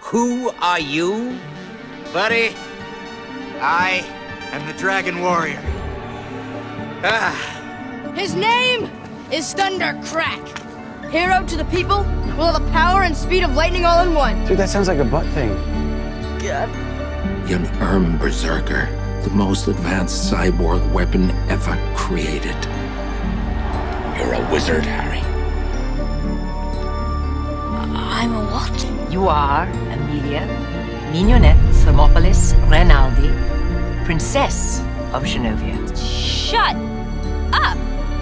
Who are you? Buddy, I am the Dragon Warrior. His name is Thundercrack. Hero to the people, with all the power and speed of lightning all in one. Dude, that sounds like a butt thing. God. You're an Berserker, the most advanced cyborg weapon ever created. You're a wizard, Harry. I'm a what? You are Amelia Mignonette Thermopolis Rinaldi, Princess of Genovia. Shut up!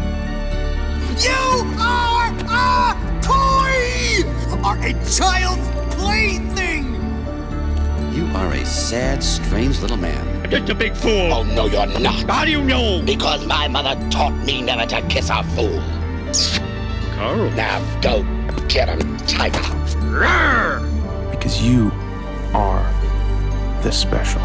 You are a toy! Are a child's plaything! You are a sad, strange little man. Just a big fool. Oh, no, you're not. How do you know? Because my mother taught me never to kiss a fool. Carl. Now go get him, Tiger. Rawr! Because you are the special.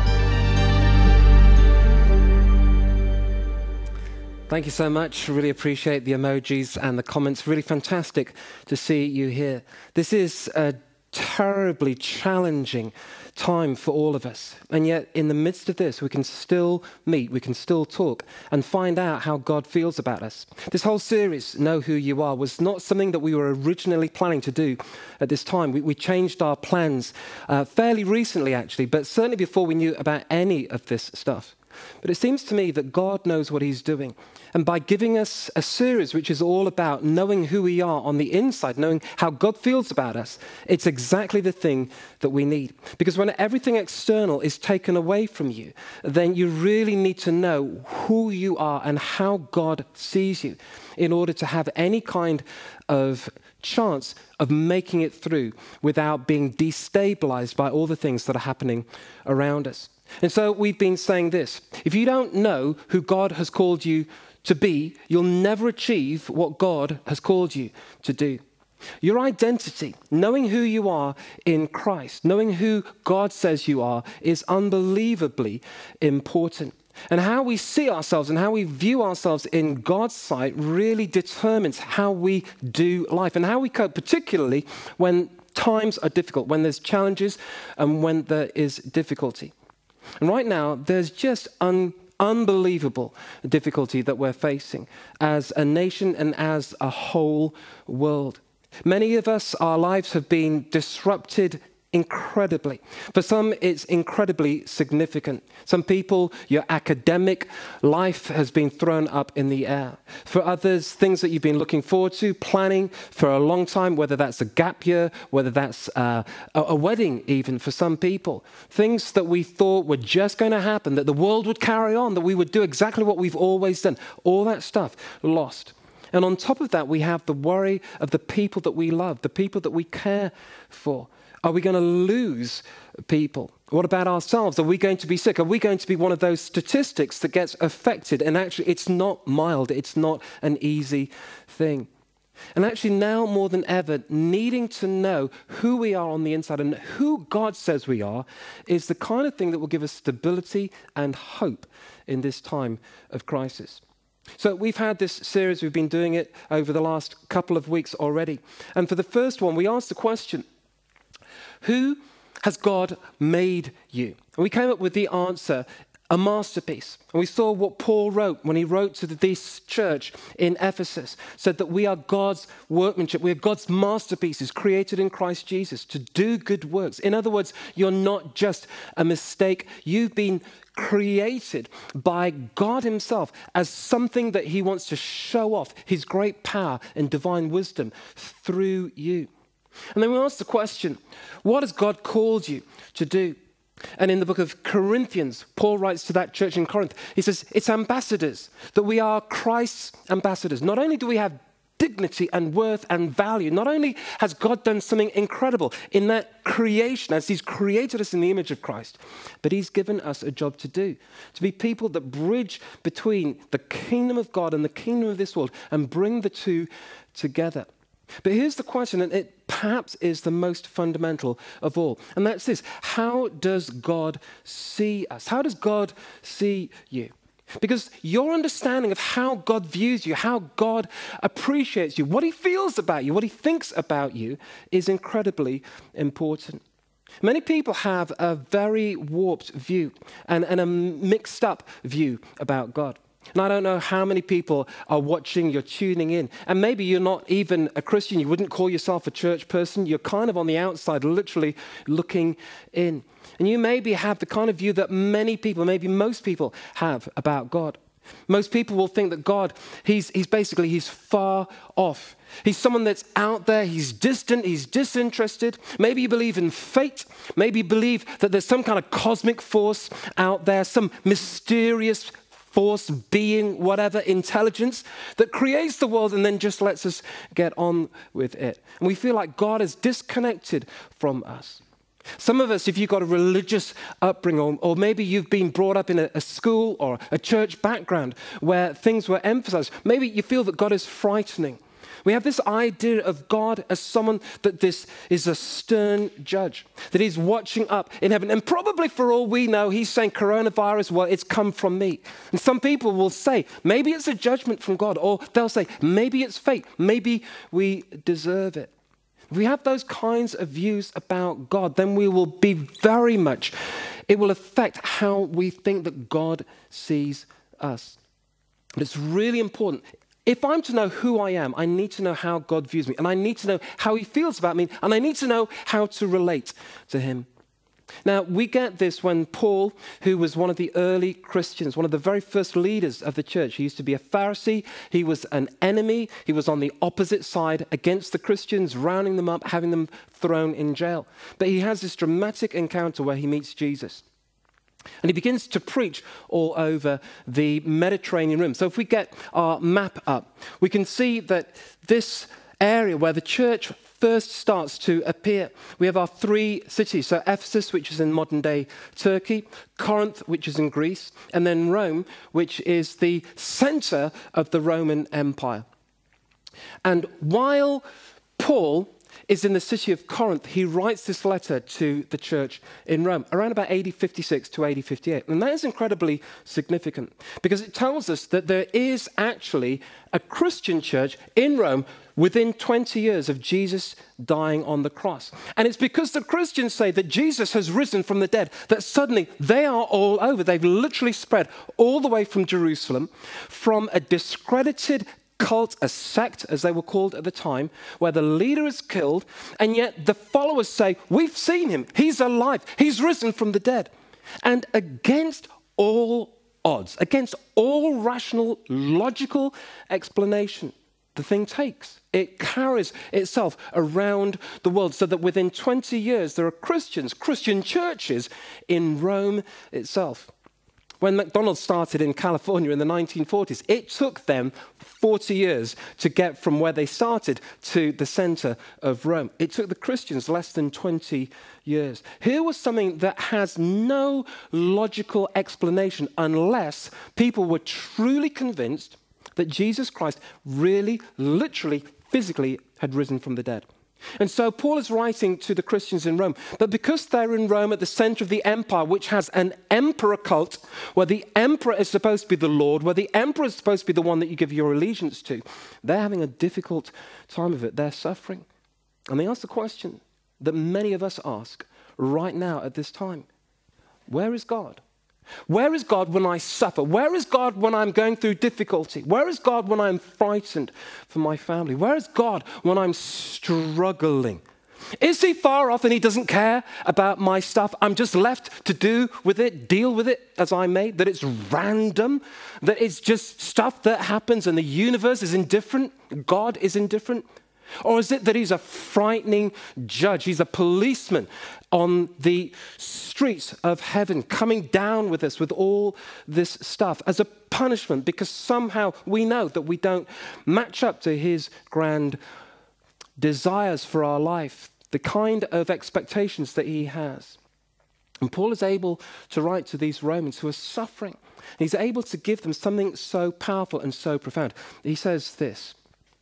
Thank you so much. Really appreciate the emojis and the comments. Really fantastic to see you here. This is a terribly challenging time for all of us. And yet, in the midst of this, we can still meet, we can still talk and find out how God feels about us. This whole series, Know Who You Are, was not something that we were originally planning to do at this time. We changed our plans fairly recently, actually, but certainly before we knew about any of this stuff. But it seems to me that God knows what he's doing. And by giving us a series which is all about knowing who we are on the inside, knowing how God feels about us, it's exactly the thing that we need. Because when everything external is taken away from you, then you really need to know who you are and how God sees you in order to have any kind of chance of making it through without being destabilized by all the things that are happening around us. And so we've been saying this: if you don't know who God has called you to be, you'll never achieve what God has called you to do. Your identity, knowing who you are in Christ, knowing who God says you are, is unbelievably important. And how we see ourselves and how we view ourselves in God's sight really determines how we do life and how we cope, particularly when times are difficult, when there's challenges and when there is difficulty. And right now, there's just unbelievable difficulty that we're facing as a nation and as a whole world. Many of us, our lives have been disrupted incredibly. For some, it's incredibly significant. Some people, your academic life has been thrown up in the air. For others, things that you've been looking forward to, planning for a long time, whether that's a gap year, whether that's a wedding even for some people. Things that we thought were just going to happen, that the world would carry on, that we would do exactly what we've always done. All that stuff lost. And on top of that, we have the worry of the people that we love, the people that we care for. Are we going to lose people? What about ourselves? Are we going to be sick? Are we going to be one of those statistics that gets affected? And actually, it's not mild. It's not an easy thing. And actually, now more than ever, needing to know who we are on the inside and who God says we are is the kind of thing that will give us stability and hope in this time of crisis. So we've had this series. We've been doing it over the last couple of weeks already. And for the first one, we asked the question, who has God made you? And we came up with the answer, a masterpiece. And we saw what Paul wrote when he wrote to this church in Ephesus, said that we are God's workmanship. We are God's masterpieces created in Christ Jesus to do good works. In other words, you're not just a mistake. You've been created by God himself as something that he wants to show off his great power and divine wisdom through you. And then we asked the question, what has God called you to do? And in the book of Corinthians, Paul writes to that church in Corinth, he says, it's ambassadors, that we are Christ's ambassadors. Not only do we have dignity and worth and value, not only has God done something incredible in that creation, as he's created us in the image of Christ, but he's given us a job to do, to be people that bridge between the kingdom of God and the kingdom of this world and bring the two together. But here's the question, and it perhaps is the most fundamental of all, and that's this: how does God see us? How does God see you? Because your understanding of how God views you, how God appreciates you, what he feels about you, what he thinks about you is incredibly important. Many people have a very warped view and a mixed up view about God. And I don't know how many people are watching, you're tuning in, and maybe you're not even a Christian, you wouldn't call yourself a church person, you're kind of on the outside, literally looking in. And you maybe have the kind of view that many people, maybe most people have about God. Most people will think that God, he's far off. He's someone that's out there, he's distant, he's disinterested. Maybe you believe in fate. Maybe you believe that there's some kind of cosmic force out there, some mysterious force, being, whatever, intelligence that creates the world and then just lets us get on with it. And we feel like God is disconnected from us. Some of us, if you've got a religious upbringing, or maybe you've been brought up in a school or a church background where things were emphasized, maybe you feel that God is frightening. We have this idea of God as someone that this is a stern judge, that he's watching up in heaven. And probably for all we know, he's saying coronavirus, well, it's come from me. And some people will say, maybe it's a judgment from God, or they'll say, maybe it's fate, maybe we deserve it. If we have those kinds of views about God, then we will be very much, it will affect how we think that God sees us. But it's really important. If I'm to know who I am, I need to know how God views me, and I need to know how he feels about me, and I need to know how to relate to him. Now, we get this when Paul, who was one of the early Christians, one of the very first leaders of the church, he used to be a Pharisee, he was an enemy, he was on the opposite side against the Christians, rounding them up, having them thrown in jail. But he has this dramatic encounter where he meets Jesus. And he begins to preach all over the Mediterranean rim. So if we get our map up, we can see that this area where the church first starts to appear, we have our three cities. So Ephesus, which is in modern-day Turkey, Corinth, which is in Greece, and then Rome, which is the center of the Roman Empire. And while Paul is in the city of Corinth, he writes this letter to the church in Rome, around about AD 56 to AD 58. And that is incredibly significant because it tells us that there is actually a Christian church in Rome within 20 years of Jesus dying on the cross. And it's because the Christians say that Jesus has risen from the dead that suddenly they are all over. They've literally spread all the way from Jerusalem, from a discredited cult, a sect, as they were called at the time, where the leader is killed, and yet the followers say, we've seen him, he's alive, he's risen from the dead. And against all odds, against all rational, logical explanation, the thing takes. It carries itself around the world so that within 20 years there are Christians, Christian churches in Rome itself. When McDonald's started in California in the 1940s, it took them 40 years to get from where they started to the center of Rome. It took the Christians less than 20 years. Here was something that has no logical explanation unless people were truly convinced that Jesus Christ really, literally, physically had risen from the dead. And so Paul is writing to the Christians in Rome, but because they're in Rome at the center of the empire, which has an emperor cult, where the emperor is supposed to be the Lord, where the emperor is supposed to be the one that you give your allegiance to, they're having a difficult time of it. They're suffering. And they ask the question that many of us ask right now at this time: where is God? Where is God when I suffer? Where is God when I'm going through difficulty? Where is God when I'm frightened for my family? Where is God when I'm struggling? Is he far off and he doesn't care about my stuff? I'm just left to do with it, deal with it as I may, that it's random, that it's just stuff that happens and the universe is indifferent, God is indifferent? Or is it that he's a frightening judge? He's a policeman on the streets of heaven, coming down with us with all this stuff as a punishment because somehow we know that we don't match up to his grand desires for our life, the kind of expectations that he has. And Paul is able to write to these Romans who are suffering. He's able to give them something so powerful and so profound. He says this.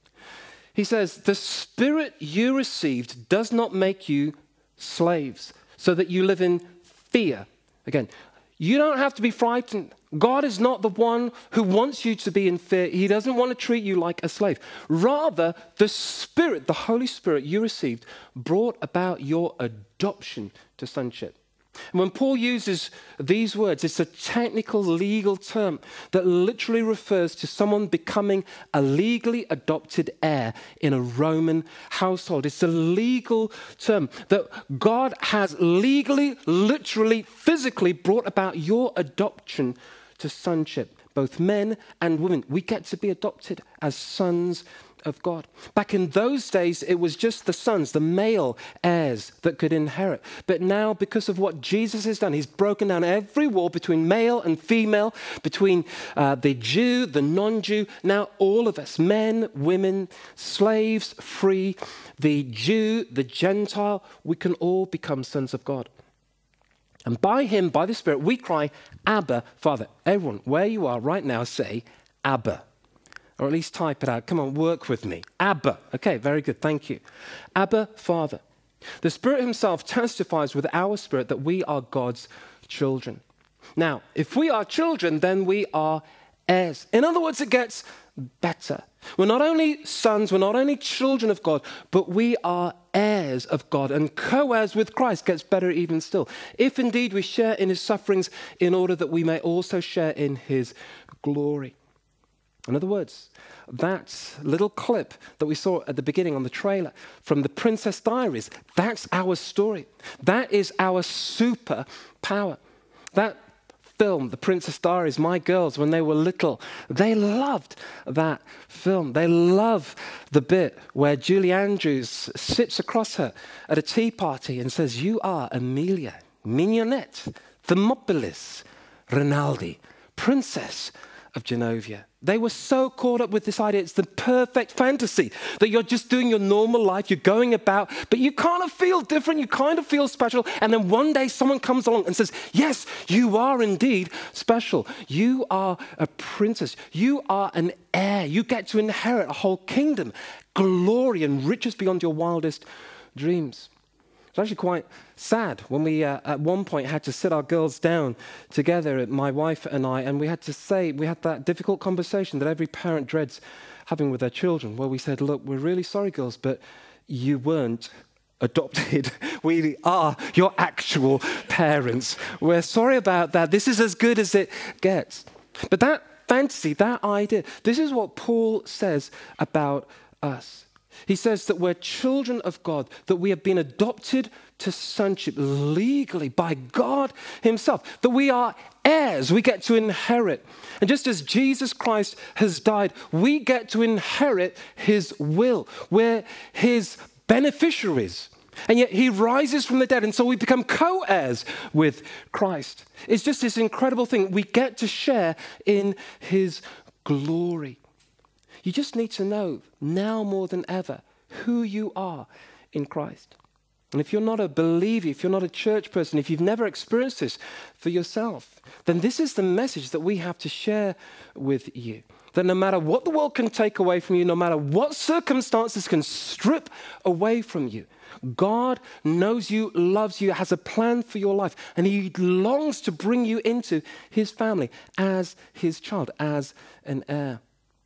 He says, the spirit you received does not make you slaves so that you live in fear. Again, you don't have to be frightened God is not the one who wants you to be in fear. He doesn't want to treat you like a slave. Rather, the Spirit, the Holy Spirit you received, brought about your adoption to sonship. And when Paul uses these words, it's a technical legal term that literally refers to someone becoming a legally adopted heir in a Roman household. It's a legal term that God has legally, literally, physically brought about your adoption to sonship. Both men and women, we get to be adopted as sons of God. Back in those days, it was just the sons, the male heirs that could inherit. But now, because of what Jesus has done, he's broken down every wall between male and female, between the Jew, the non-Jew. Now all of us, men, women, slaves, free, the Jew, the Gentile, we can all become sons of God. And by him, by the Spirit, we cry, Abba, Father. Everyone, where you are right now, say, Abba. Or at least type it out. Come on, work with me. Abba. Okay, very good. Thank you. Abba, Father. The Spirit himself testifies with our spirit that we are God's children. Now, if we are children, then we are heirs. In other words, it gets better. We're not only sons, we're not only children of God, but we are heirs of God, and co-heirs with Christ. Gets better even still. If indeed we share in his sufferings, in order that we may also share in his glory. In other words, that little clip that we saw at the beginning on the trailer from the Princess Diaries, that's our story. That is our superpower. That film, The Princess Diaries, my girls, when they were little, they loved that film. They love the bit where Julie Andrews sits across her at a tea party and says, "You are Amelia, Mignonette, Thermopolis, Rinaldi, Princess of Genovia." They were so caught up with this idea. It's the perfect fantasy that you're just doing your normal life, you're going about, but you kind of feel different, you kind of feel special, and then one day someone comes along and says, yes, you are indeed special. You are a princess. You are an heir. You get to inherit a whole kingdom, glory and riches beyond your wildest dreams. It's actually quite sad when we at one point had to sit our girls down together, my wife and I, and we had that difficult conversation that every parent dreads having with their children, where we said, look, we're really sorry, girls, but you weren't adopted. We are your actual parents. We're sorry about that. This is as good as it gets. But that fantasy, that idea, this is what Paul says about us. He says that we're children of God, that we have been adopted to sonship legally by God himself, that we are heirs, we get to inherit. And just as Jesus Christ has died, we get to inherit his will. We're his beneficiaries. And yet he rises from the dead, and so we become co-heirs with Christ. It's just this incredible thing. We get to share in his glory. You just need to know, now more than ever, who you are in Christ. And if you're not a believer, if you're not a church person, if you've never experienced this for yourself, then this is the message that we have to share with you. That no matter what the world can take away from you, no matter what circumstances can strip away from you, God knows you, loves you, has a plan for your life, and he longs to bring you into his family as his child, as an heir.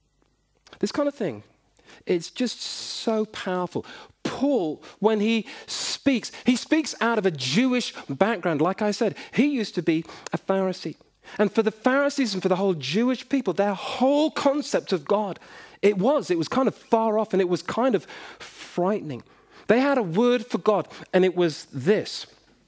This kind of thing, it's just so powerful. Paul, when he speaks out of a Jewish background. Like I said, he used to be a Pharisee. And for the Pharisees and for the whole Jewish people, their whole concept of God, it was kind of far off, and it was kind of frightening. They had a word for God, and it was this.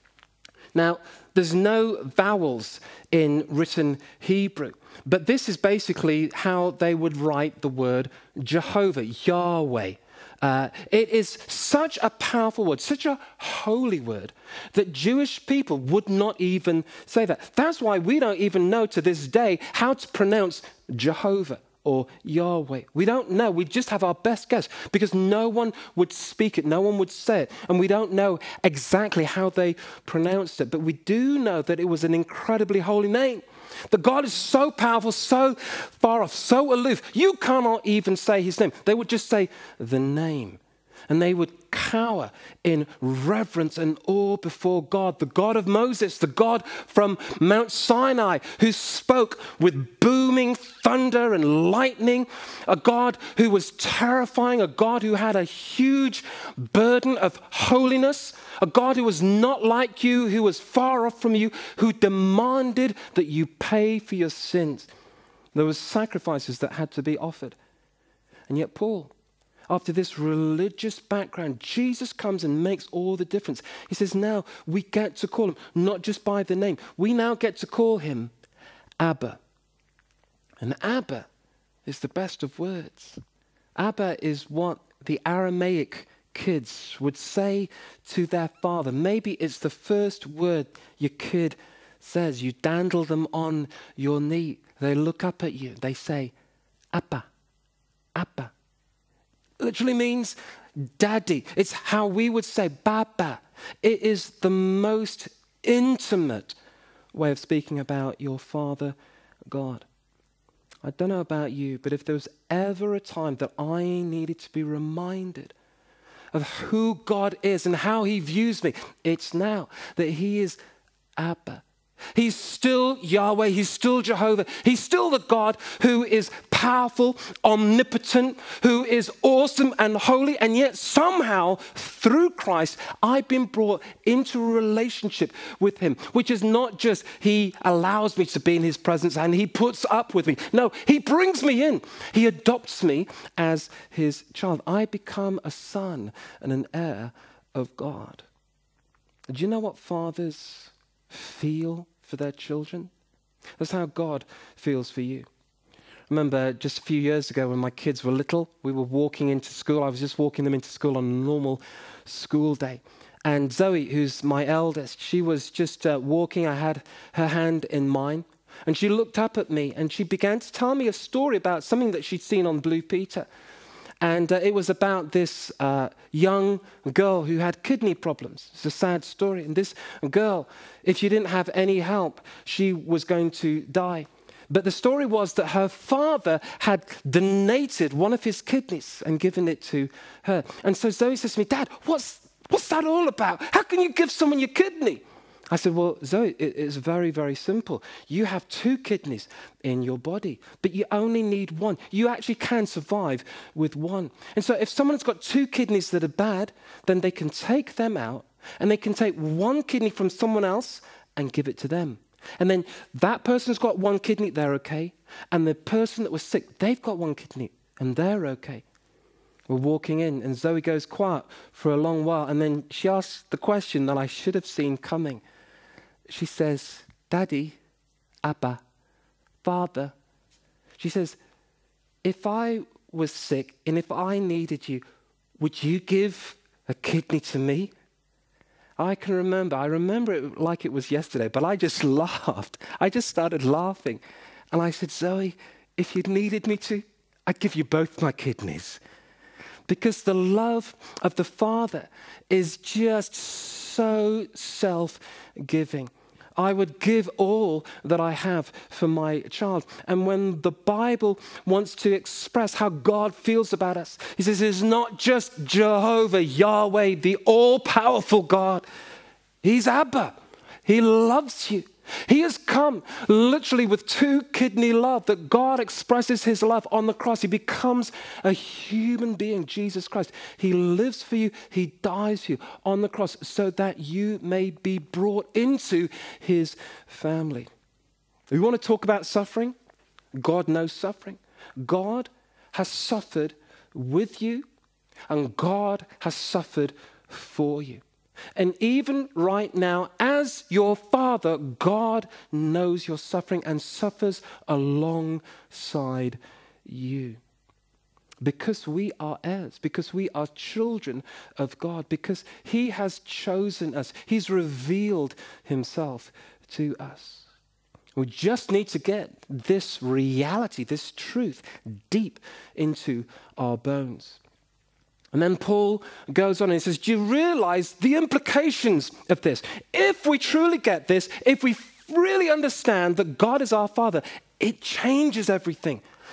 Now, there's no vowels in written Hebrew, but this is basically how they would write the word Jehovah, Yahweh. It is such a powerful word, such a holy word, that Jewish people would not even say that. That's why we don't even know to this day how to pronounce Jehovah or Yahweh. We don't know. We just have our best guess because no one would speak it. No one would say it. And we don't know exactly how they pronounced it. But we do know that it was an incredibly holy name. That God is so powerful, so far off, so aloof. You cannot even say his name. They would just say the name. And they would cower in reverence and awe before God, the God of Moses, the God from Mount Sinai, who spoke with booming thunder and lightning, a God who was terrifying, a God who had a huge burden of holiness, a God who was not like you, who was far off from you, who demanded that you pay for your sins. There were sacrifices that had to be offered. And yet Paul, after this religious background, Jesus comes and makes all the difference. He says, now we get to call him, not just by the name. We now get to call him Abba. And Abba is the best of words. Abba is what the Aramaic kids would say to their father. Maybe it's the first word your kid says. You dandle them on your knee. They look up at you. They say, Abba, Abba. Literally means daddy. It's how we would say Baba. It is the most intimate way of speaking about your Father God. I don't know about you, but if there was ever a time that I needed to be reminded of who God is and how he views me, it's now that he is Abba. He's still Yahweh, he's still Jehovah, he's still the God who is powerful, omnipotent, who is awesome and holy, and yet somehow through Christ I've been brought into a relationship with him, which is not just he allows me to be in his presence and he puts up with me. No, he brings me in. He adopts me as his child. I become a son and an heir of God. Do you know what fathers feel for their children? That's how God feels for you. I remember just a few years ago when my kids were little, we were walking into school. I was just walking them into school on a normal school day. And Zoe, who's my eldest, she was just walking. I had her hand in mine. And she looked up at me and she began to tell me a story about something that she'd seen on Blue Peter. And it was about this young girl who had kidney problems. It's a sad story. And this girl, if she didn't have any help, she was going to die. But the story was that her father had donated one of his kidneys and given it to her. And so Zoe says to me, Dad, what's that all about? How can you give someone your kidney? I said, well, Zoe, it's very, very simple. You have 2 kidneys in your body, but you only need one. You actually can survive with one. And so if someone's got 2 kidneys that are bad, then they can take them out and they can take 1 kidney from someone else and give it to them. And then that person's got 1 kidney, they're okay. And the person that was sick, they've got 1 kidney and they're okay. We're walking in and Zoe goes quiet for a long while. And then she asks the question that I should have seen coming. She says, Daddy, Abba, Father. She says, if I was sick and if I needed you, would you give a kidney to me? I remember it like it was yesterday, but I just laughed. I just started laughing. And I said, Zoe, if you needed me to, I'd give you both my kidneys. Because the love of the Father is just so self-giving. I would give all that I have for my child. And when the Bible wants to express how God feels about us, he says it's not just Jehovah, Yahweh, the all-powerful God. He's Abba. He loves you. He has come literally with 2 kidney love, that God expresses his love on the cross. He becomes a human being, Jesus Christ. He lives for you. He dies for you on the cross so that you may be brought into his family. We want to talk about suffering. God knows suffering. God has suffered with you and God has suffered for you. And even right now, as your Father, God knows your suffering and suffers alongside you. Because we are heirs, because we are children of God, because he has chosen us. He's revealed himself to us. We just need to get this reality, this truth, deep into our bones. And then Paul goes on and he says, do you realize the implications of this? If we truly get this, if we really understand that God is our Father, it changes everything.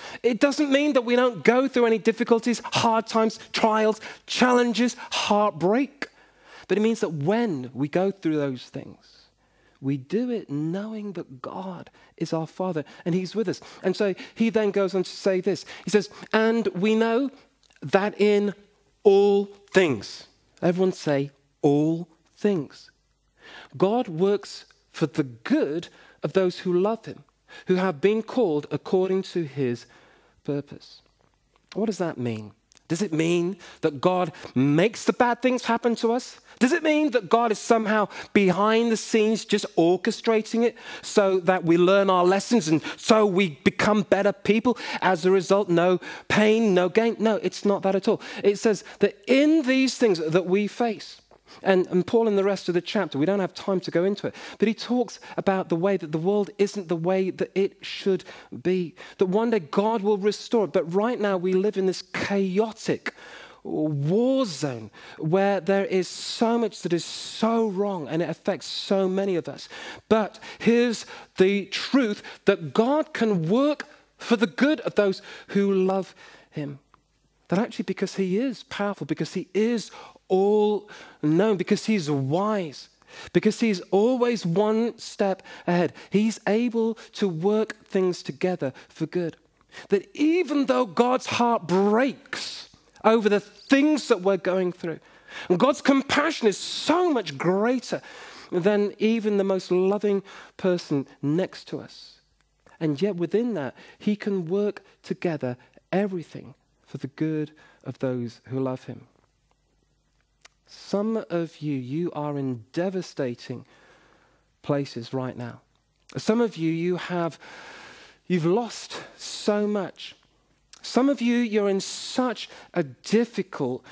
It doesn't mean that we don't go through any difficulties, hard times, trials, challenges, heartbreak. But it means that when we go through those things, we do it knowing that God is our Father and He's with us. And so he then goes on to say this. He says, and we know that in all things, everyone say all things, God works for the good of those who love Him, who have been called according to His purpose. What does that mean? Does it mean that God makes the bad things happen to us? Does it mean that God is somehow behind the scenes just orchestrating it so that we learn our lessons and so we become better people? As a result, no pain, no gain. No, it's not that at all. It says that in these things that we face, and Paul in the rest of the chapter, we don't have time to go into it, but he talks about the way that the world isn't the way that it should be, that one day God will restore it. But right now we live in this chaotic war zone where there is so much that is so wrong and it affects so many of us. But here's the truth, that God can work for the good of those who love Him. That actually, because He is powerful, because He is all known, because He's wise, because He's always one step ahead, He's able to work things together for good. That even though God's heart breaks over the things that we're going through, and God's compassion is so much greater than even the most loving person next to us. And yet within that, He can work together everything for the good of those who love Him. Some of you are in devastating places right now. Some of you've lost so much. Some of you're in such a difficult,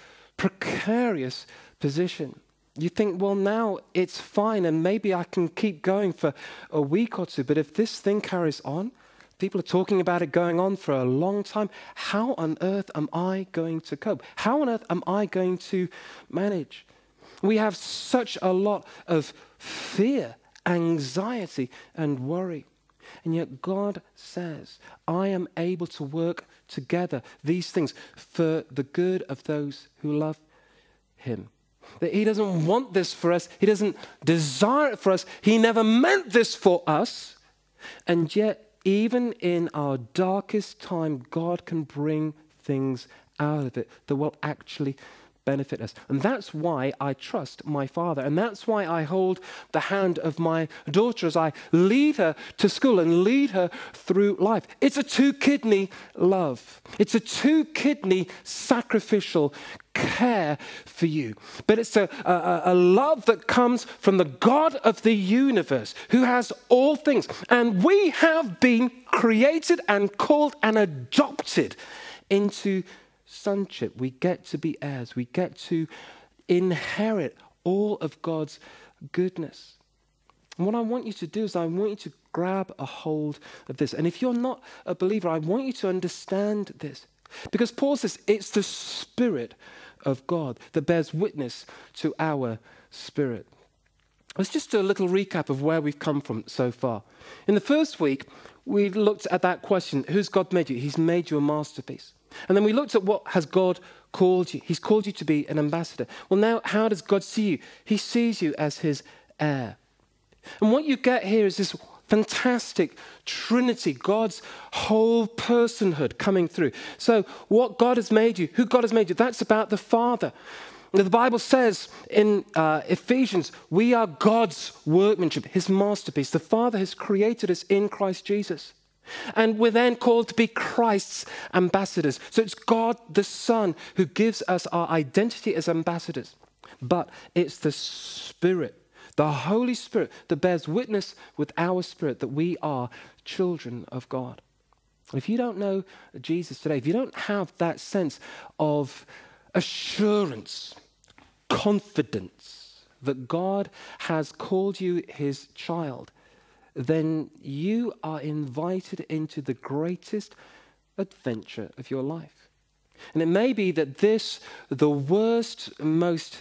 precarious position. You think, well, now it's fine and maybe I can keep going for a week or two. But if this thing carries on, people are talking about it going on for a long time, how on earth am I going to cope? How on earth am I going to manage? We have such a lot of fear, anxiety, and worry. And yet God says, I am able to work together these things for the good of those who love Him. That He doesn't want this for us. He doesn't desire it for us. He never meant this for us. And yet, even in our darkest time, God can bring things out of it that will actually benefit us. And that's why I trust my Father. And that's why I hold the hand of my daughter as I lead her to school and lead her through life. It's a 2-kidney love. It's a 2-kidney sacrificial care for you. But it's a love that comes from the God of the universe who has all things. And we have been created and called and adopted into sonship. We get to be heirs. We get to inherit all of God's goodness. And what I want you to do is I want you to grab a hold of this. And if you're not a believer, I want you to understand this. Because Paul says it's the Spirit of God that bears witness to our spirit. Let's just do a little recap of where we've come from so far. In the first week, we looked at that question, who's God made you? He's made you a masterpiece. And then we looked at what has God called you. He's called you to be an ambassador. Well, now, how does God see you? He sees you as His heir. And what you get here is this fantastic Trinity, God's whole personhood coming through. So what God has made you, who God has made you, that's about the Father. The Bible says in Ephesians, we are God's workmanship, His masterpiece. The Father has created us in Christ Jesus. And we're then called to be Christ's ambassadors. So it's God the Son who gives us our identity as ambassadors. But it's the Spirit, the Holy Spirit, that bears witness with our spirit that we are children of God. If you don't know Jesus today, if you don't have that sense of assurance, confidence that God has called you His child, then you are invited into the greatest adventure of your life. And it may be that this, the worst, most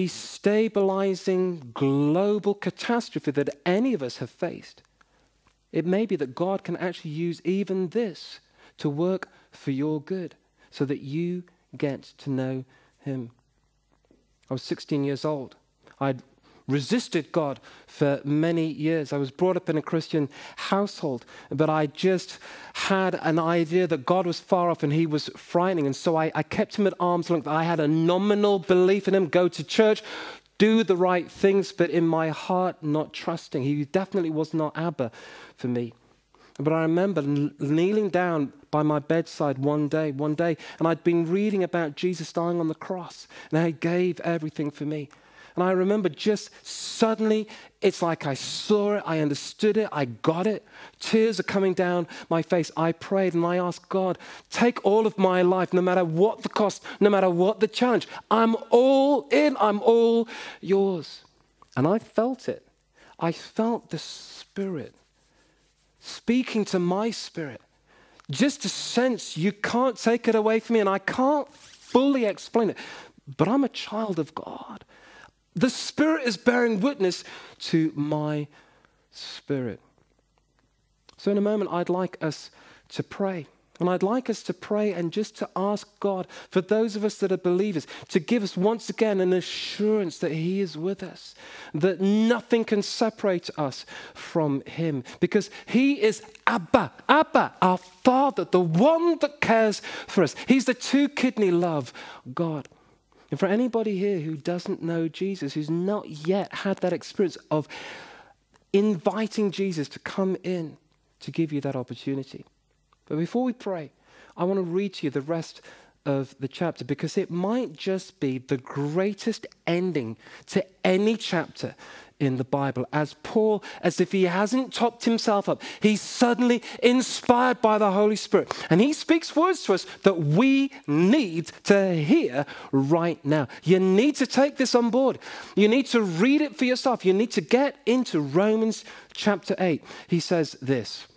destabilizing global catastrophe that any of us have faced, it may be that God can actually use even this to work for your good so that you get to know him. I was 16 years old. I'd resisted God for many years. I was brought up in a Christian household, but I just had an idea that God was far off and he was frightening. And so I kept him at arm's length. I had a nominal belief in him, go to church, do the right things, but in my heart, not trusting. He definitely was not Abba for me. But I remember kneeling down by my bedside one day, and I'd been reading about Jesus dying on the cross, and how he gave everything for me. And I remember just suddenly, it's like I saw it, I understood it, I got it. Tears are coming down my face. I prayed and I asked God, take all of my life, no matter what the cost, no matter what the challenge. I'm all in, I'm all yours. And I felt it. I felt the Spirit speaking to my spirit. Just a sense, you can't take it away from me, and I can't fully explain it. But I'm a child of God. The Spirit is bearing witness to my spirit. So in a moment, I'd like us to pray. And I'd like us to pray and just to ask God, for those of us that are believers, to give us once again an assurance that he is with us, that nothing can separate us from him, because he is Abba, our Father, the one that cares for us. He's the two-kidney love God. And for anybody here who doesn't know Jesus, who's not yet had that experience of inviting Jesus to come in to give you that opportunity. But before we pray, I want to read to you the rest of the chapter, because it might just be the greatest ending to any chapter in the Bible. As Paul, as if he hasn't topped himself up, he's suddenly inspired by the Holy Spirit. And he speaks words to us that we need to hear right now. You need to take this on board. You need to read it for yourself. You need to get into Romans chapter 8. He says this.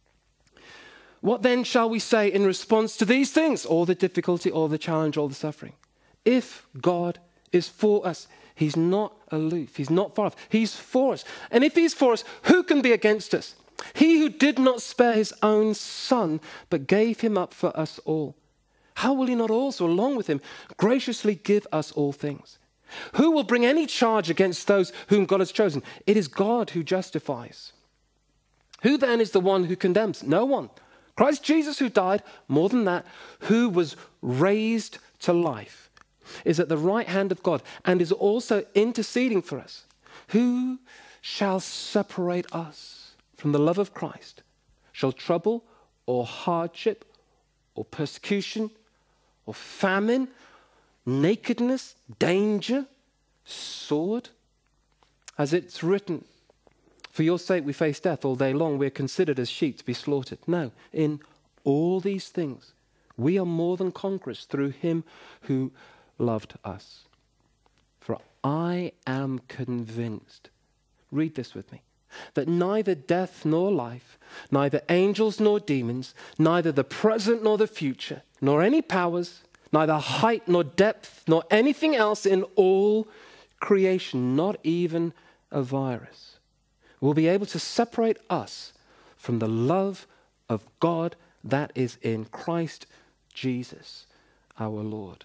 What then shall we say in response to these things? All the difficulty, all the challenge, all the suffering. If God is for us, he's not aloof. He's not far off. He's for us. And if he's for us, who can be against us? He who did not spare his own son, but gave him up for us all. How will he not also, along with him, graciously give us all things? Who will bring any charge against those whom God has chosen? It is God who justifies. Who then is the one who condemns? No one. Christ Jesus, who died, more than that, who was raised to life, is at the right hand of God and is also interceding for us. Who shall separate us from the love of Christ? Shall trouble or hardship or persecution or famine, nakedness, danger, sword? As it's written, for your sake we face death all day long. We're considered as sheep to be slaughtered. No, in all these things, we are more than conquerors through him who loved us. For I am convinced, read this with me, that neither death nor life, neither angels nor demons, neither the present nor the future, nor any powers, neither height nor depth, nor anything else in all creation, not even a virus, will be able to separate us from the love of God that is in Christ Jesus our Lord.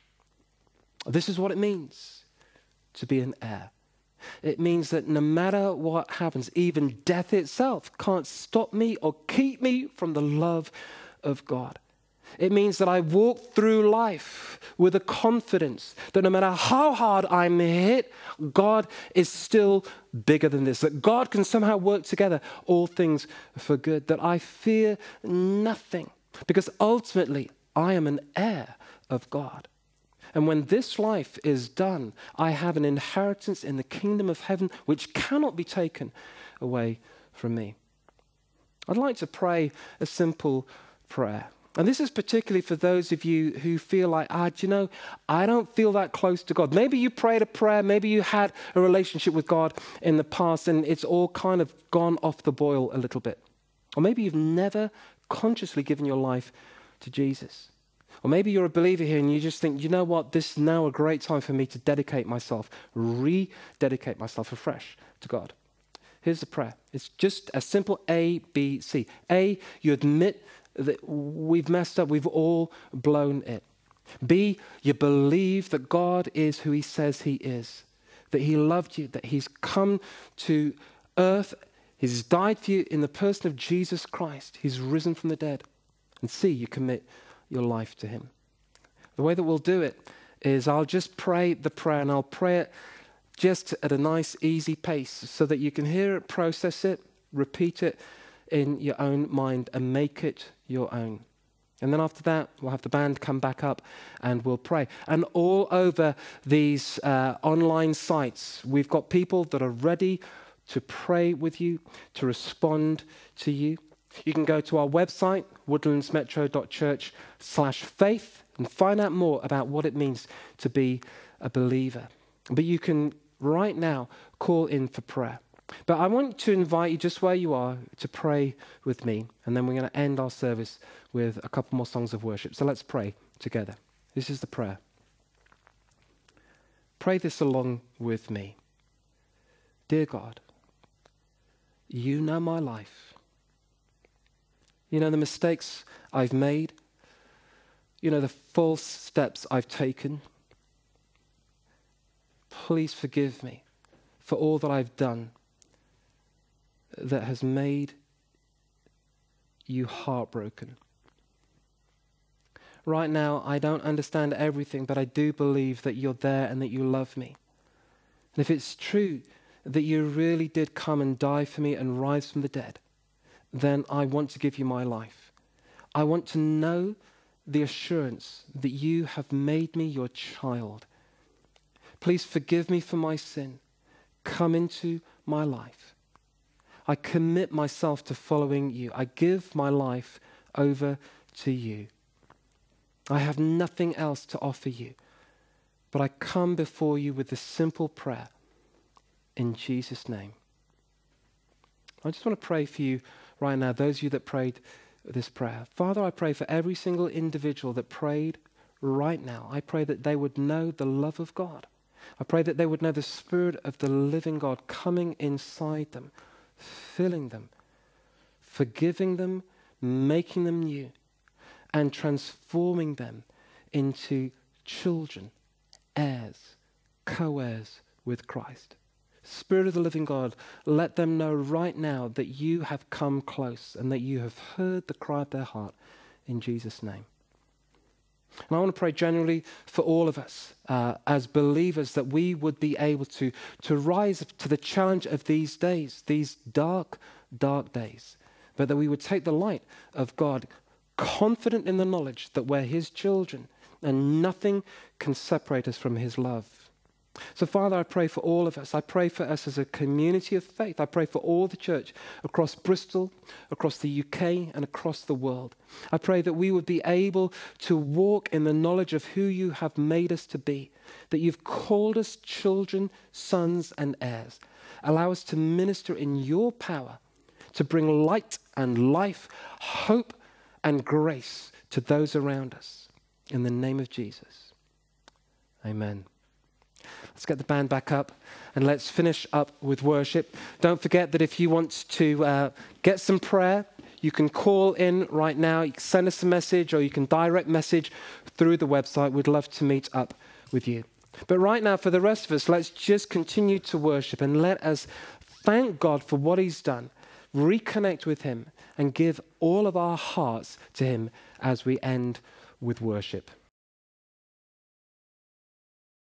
This is what it means to be an heir. It means that no matter what happens, even death itself can't stop me or keep me from the love of God. It means that I walk through life with a confidence that no matter how hard I'm hit, God is still bigger than this, that God can somehow work together all things for good, that I fear nothing, because ultimately I am an heir of God. And when this life is done, I have an inheritance in the kingdom of heaven which cannot be taken away from me. I'd like to pray a simple prayer. And this is particularly for those of you who feel like, I don't feel that close to God. Maybe you prayed a prayer, maybe you had a relationship with God in the past and it's all kind of gone off the boil a little bit. Or maybe you've never consciously given your life to Jesus. Or maybe you're a believer here and you just think, you know what, this is now a great time for me to dedicate myself, rededicate myself afresh to God. Here's the prayer. It's just a simple A, B, C. A, you admit that we've messed up. We've all blown it. B, you believe that God is who he says he is, that he loved you, that he's come to earth, he's died for you in the person of Jesus Christ. He's risen from the dead. And C, you commit your life to him. The way that we'll do it is I'll just pray the prayer, and I'll pray it just at a nice, easy pace so that you can hear it, process it, repeat it in your own mind and make it your own. And then after that, we'll have the band come back up and we'll pray. And all over these online sites, we've got people that are ready to pray with you, to respond to you. You can go to our website, woodlandsmetro.church/faith, and find out more about what it means to be a believer. But you can right now call in for prayer. But I want to invite you just where you are to pray with me, and then we're going to end our service with a couple more songs of worship. So let's pray together. This is the prayer. Pray this along with me. Dear God, you know my life. You know the mistakes I've made. You know the false steps I've taken. Please forgive me for all that I've done that has made you heartbroken. Right now, I don't understand everything, but I do believe that you're there and that you love me. And if it's true that you really did come and die for me and rise from the dead, then I want to give you my life. I want to know the assurance that you have made me your child. Please forgive me for my sin. Come into my life. I commit myself to following you. I give my life over to you. I have nothing else to offer you, but I come before you with this simple prayer in Jesus' name. I just want to pray for you right now, those of you that prayed this prayer. Father, I pray for every single individual that prayed right now. I pray that they would know the love of God. I pray that they would know the Spirit of the living God coming inside them, filling them, forgiving them, making them new, and transforming them into children, heirs, co-heirs with Christ. Spirit of the living God, let them know right now that you have come close and that you have heard the cry of their heart in Jesus' name. And I want to pray generally for all of us as believers that we would be able to rise to the challenge of these days, these dark, dark days, but that we would take the light of God, confident in the knowledge that we're his children and nothing can separate us from his love. So, Father, I pray for all of us. I pray for us as a community of faith. I pray for all the church across Bristol, across the UK, and across the world. I pray that we would be able to walk in the knowledge of who you have made us to be, that you've called us children, sons, and heirs. Allow us to minister in your power, to bring light and life, hope and grace to those around us. In the name of Jesus. Amen. Let's get the band back up and let's finish up with worship. Don't forget that if you want to get some prayer, you can call in right now. You can send us a message or you can direct message through the website. We'd love to meet up with you. But right now, for the rest of us, let's just continue to worship and let us thank God for what he's done, reconnect with him, and give all of our hearts to him as we end with worship.